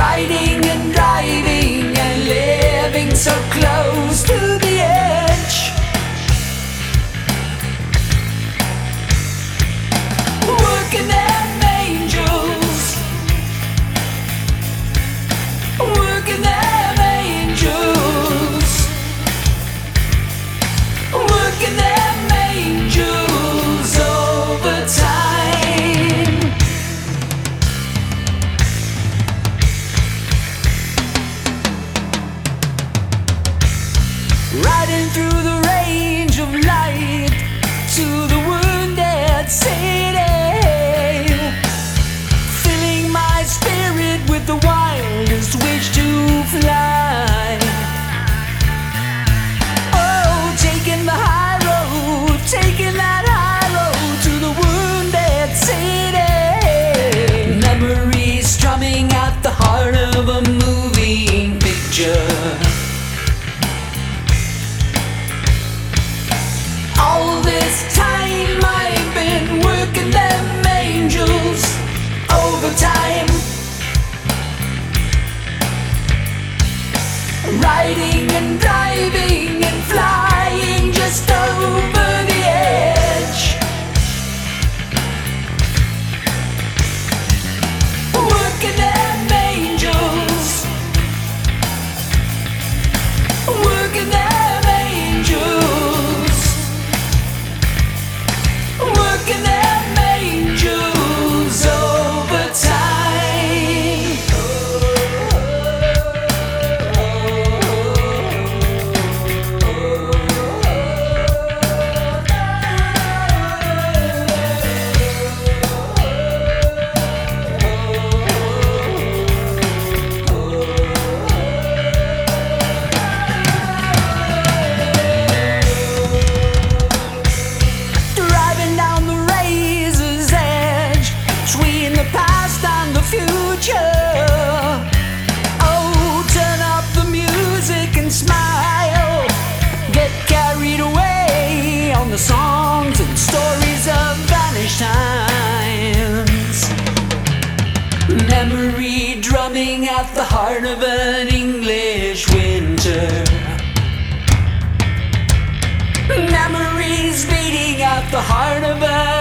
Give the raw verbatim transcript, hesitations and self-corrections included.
riding and driving and living so close to the edge. Working them angels, working them angels, working them angels over time. Riding through the range of light to the wounded city, filling my spirit with the wildest wish to fly. Oh, taking the high road, taking that high road to the wounded city. Memories strumming at the heart of a moving picture. All this time I've been working them angels overtime, riding and driving and flying just over the edge. Working them angels, working them angels, working them angels over time. Driving down the razor's edge between the past and the future. Oh, turn up the music and smile. Get carried away on the songs and stories of vanished times. Memory drumming at the heart of an English winter. Memories beating at the heart of a